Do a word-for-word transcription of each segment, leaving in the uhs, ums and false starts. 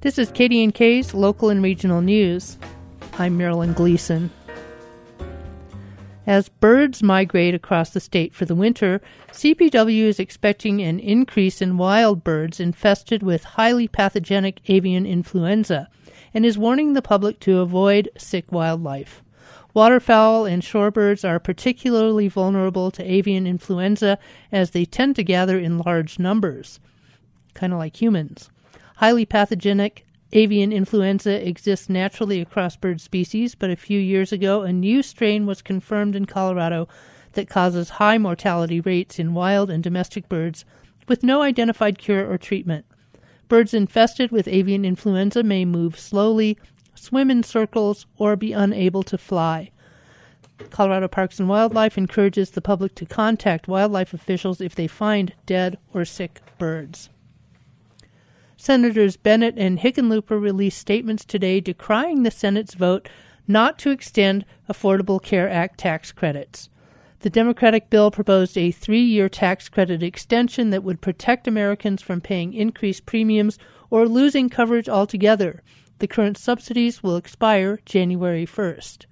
This is K D N K's Local and Regional News. I'm Marilyn Gleason. As birds migrate across the state for the winter, C P W is expecting an increase in wild birds infested with highly pathogenic avian influenza and is warning the public to avoid sick wildlife. Waterfowl and shorebirds are particularly vulnerable to avian influenza as they tend to gather in large numbers, kind of like humans. Highly pathogenic avian influenza exists naturally across bird species, but a few years ago a new strain was confirmed in Colorado that causes high mortality rates in wild and domestic birds with no identified cure or treatment. Birds infested with avian influenza may move slowly, swim in circles, or be unable to fly. Colorado Parks and Wildlife encourages the public to contact wildlife officials if they find dead or sick birds. Senators Bennett and Hickenlooper released statements today decrying the Senate's vote not to extend Affordable Care Act tax credits. The Democratic bill proposed a three-year tax credit extension that would protect Americans from paying increased premiums or losing coverage altogether. The current subsidies will expire January first.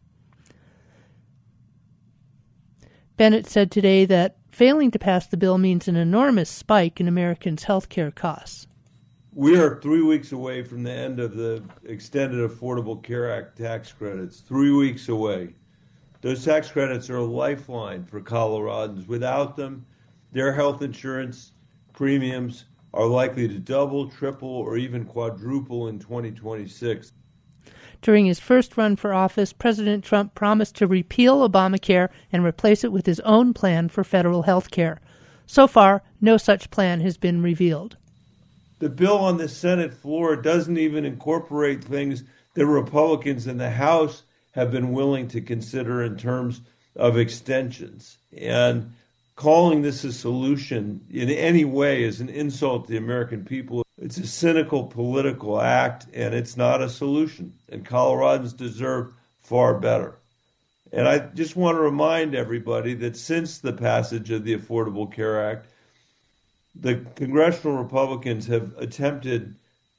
Bennett said today that failing to pass the bill means an enormous spike in Americans' health care costs. We are three weeks away from the end of the extended Affordable Care Act tax credits. Three weeks away. Those tax credits are a lifeline for Coloradans. Without them, their health insurance premiums are likely to double, triple, or even quadruple in twenty twenty-six. During his first run for office, President Trump promised to repeal Obamacare and replace it with his own plan for federal health care. So far, no such plan has been revealed. The bill on the Senate floor doesn't even incorporate things that Republicans in the House have been willing to consider in terms of extensions. And calling this a solution in any way is an insult to the American people. It's a cynical political act, and it's not a solution. And Coloradans deserve far better. And I just want to remind everybody that since the passage of the Affordable Care Act, the congressional Republicans have attempted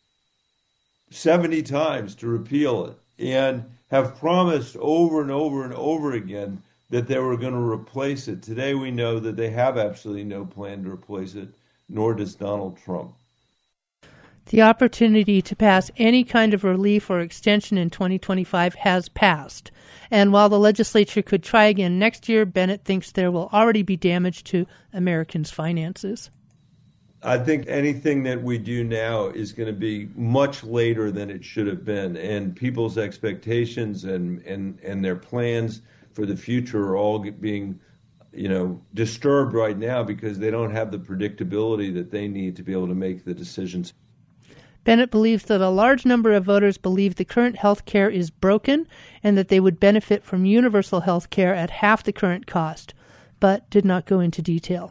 seventy times to repeal it and have promised over and over and over again that they were going to replace it. Today we know that they have absolutely no plan to replace it, nor does Donald Trump. The opportunity to pass any kind of relief or extension in twenty twenty-five has passed. And while the legislature could try again next year, Bennett thinks there will already be damage to Americans' finances. I think anything that we do now is going to be much later than it should have been, and people's expectations and, and, and their plans for the future are all being, you know, disturbed right now because they don't have the predictability that they need to be able to make the decisions. Bennett believes that a large number of voters believe the current health care is broken and that they would benefit from universal health care at half the current cost, but did not go into detail.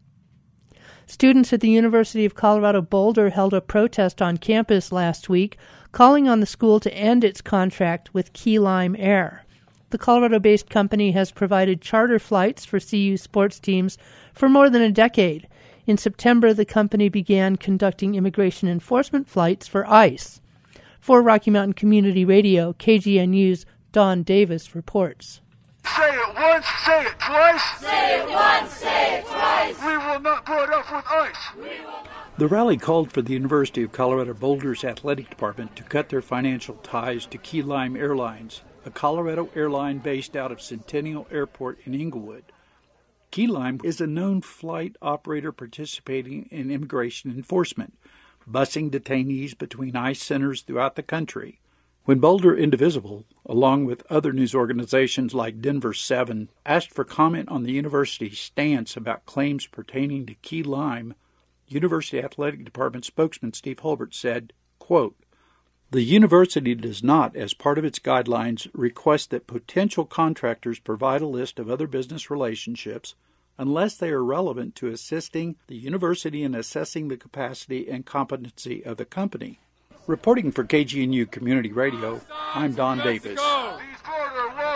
Students at the University of Colorado Boulder held a protest on campus last week, calling on the school to end its contract with Key Lime Air. The Colorado-based company has provided charter flights for C U sports teams for more than a decade. In September, the company began conducting immigration enforcement flights for ICE. For Rocky Mountain Community Radio, K G N U's Don Davis reports. Say it once, say it twice. Say it once, say it twice. We will not put up with ICE. The rally called for the University of Colorado Boulder's athletic department to cut their financial ties to Key Lime Airlines, a Colorado airline based out of Centennial Airport in Inglewood. Key Lime is a known flight operator participating in immigration enforcement, busing detainees between ICE centers throughout the country. When Boulder Indivisible, along with other news organizations like Denver seven, asked for comment on the university's stance about claims pertaining to Key Lime, University Athletic Department spokesman Steve Holbert said, quote, "The university does not, as part of its guidelines, request that potential contractors provide a list of other business relationships unless they are relevant to assisting the university in assessing the capacity and competency of the company." Reporting for K G N U Community Radio, I'm Don Davis.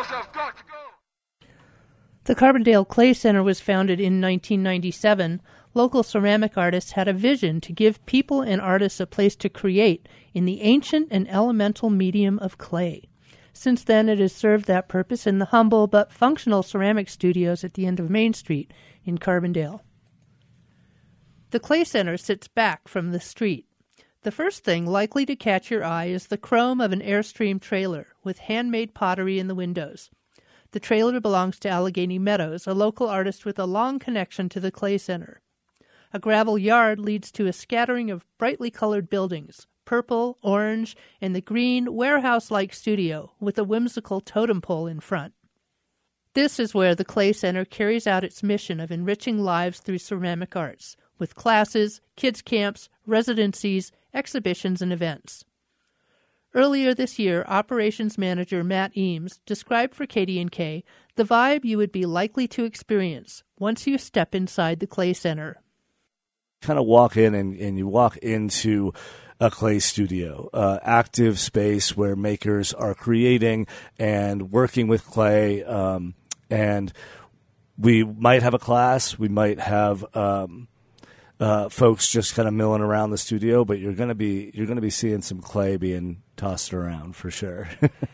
The Carbondale Clay Center was founded in nineteen ninety-seven. local ceramic artists had a vision to give people and artists a place to create in the ancient and elemental medium of clay. Since then, it has served that purpose in the humble but functional ceramic studios at the end of Main Street in Carbondale. The Clay Center sits back from the street. The first thing likely to catch your eye is the chrome of an Airstream trailer with handmade pottery in the windows. The trailer belongs to Allegheny Meadows, a local artist with a long connection to the Clay Center. A gravel yard leads to a scattering of brightly colored buildings, purple, orange, and the green warehouse-like studio with a whimsical totem pole in front. This is where the Clay Center carries out its mission of enriching lives through ceramic arts, with classes, kids' camps, residencies, exhibitions, and events. Earlier this year, Operations Manager Matt Eames described for K D N K the vibe you would be likely to experience once you step inside the Clay Center. Kind of walk in and, and you walk into a clay studio, uh, active space where makers are creating and working with clay. Um, and we might have a class, we might have um, uh, folks just kind of milling around the studio, but you're going to be you're going to be seeing some clay being tossed around for sure.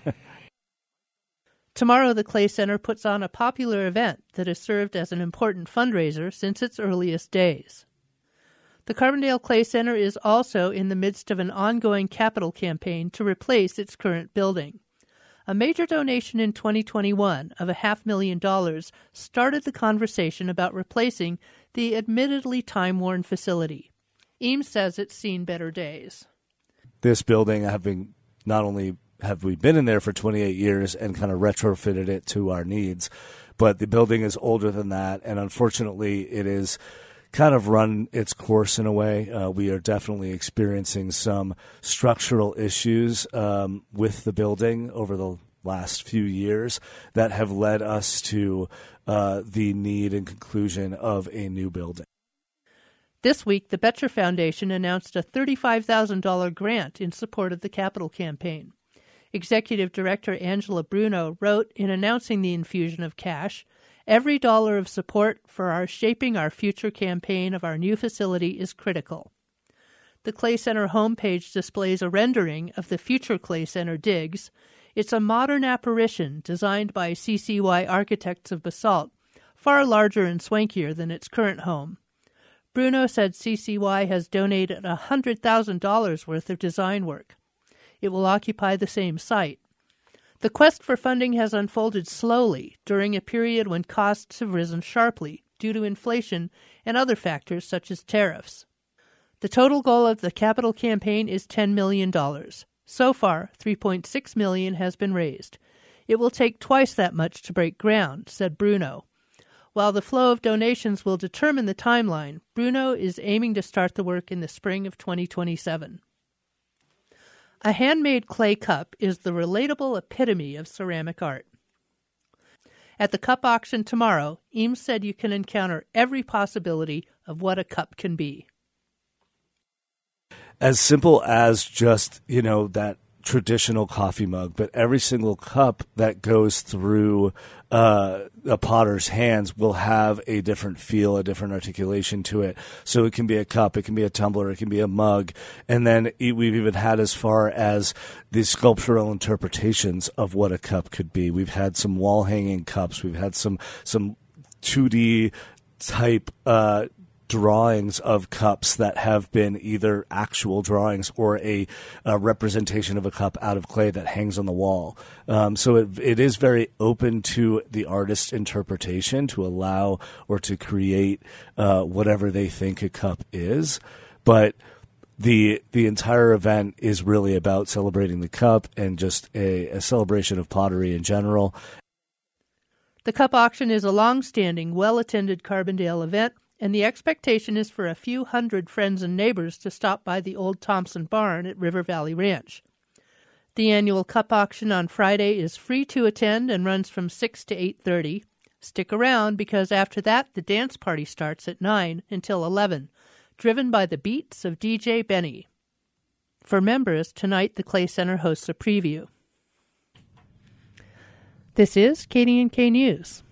Tomorrow, the Clay Center puts on a popular event that has served as an important fundraiser since its earliest days. The Carbondale Clay Center is also in the midst of an ongoing capital campaign to replace its current building. A major donation in twenty twenty-one of a half million dollars started the conversation about replacing the admittedly time-worn facility. Eames says it's seen better days. This building, having not only have we been in there for twenty-eight years and kind of retrofitted it to our needs, but the building is older than that, and unfortunately it is kind of run its course in a way. Uh, we are definitely experiencing some structural issues um, with the building over the last few years that have led us to uh, the need and conclusion of a new building. This week, the Boettcher Foundation announced a thirty-five thousand dollars grant in support of the capital campaign. Executive Director Angela Bruno wrote in announcing the infusion of cash, "Every dollar of support for our Shaping Our Future campaign of our new facility is critical." The Clay Center homepage displays a rendering of the future Clay Center digs. It's a modern apparition designed by C C Y Architects of Basalt, far larger and swankier than its current home. Bruno said C C Y has donated one hundred thousand dollars worth of design work. It will occupy the same site. The quest for funding has unfolded slowly during a period when costs have risen sharply due to inflation and other factors such as tariffs. The total goal of the capital campaign is ten million dollars. So far, three point six million dollars has been raised. It will take twice that much to break ground, said Bruno. While the flow of donations will determine the timeline, Bruno is aiming to start the work in the spring of twenty twenty-seven. A handmade clay cup is the relatable epitome of ceramic art. At the cup auction tomorrow, Eames said you can encounter every possibility of what a cup can be. As simple as just, you know, that traditional coffee mug, but every single cup that goes through uh, a potter's hands will have a different feel, a different articulation to it. So it can be a cup, it can be a tumbler, it can be a mug. And then we've even had as far as the sculptural interpretations of what a cup could be. We've had some wall-hanging cups. We've had some, some two D type uh drawings of cups that have been either actual drawings or a, a representation of a cup out of clay that hangs on the wall. Um, so it, it is very open to the artist's interpretation to allow or to create uh, whatever they think a cup is. But the the entire event is really about celebrating the cup and just a, a celebration of pottery in general. The cup auction is a long-standing, well-attended Carbondale event, and the expectation is for a few hundred friends and neighbors to stop by the old Thompson Barn at River Valley Ranch. The annual cup auction on Friday is free to attend and runs from six to eight thirty. Stick around because after that the dance party starts at nine until eleven, driven by the beats of D J Benny. For members, tonight the Clay Center hosts a preview. This is K D N K News.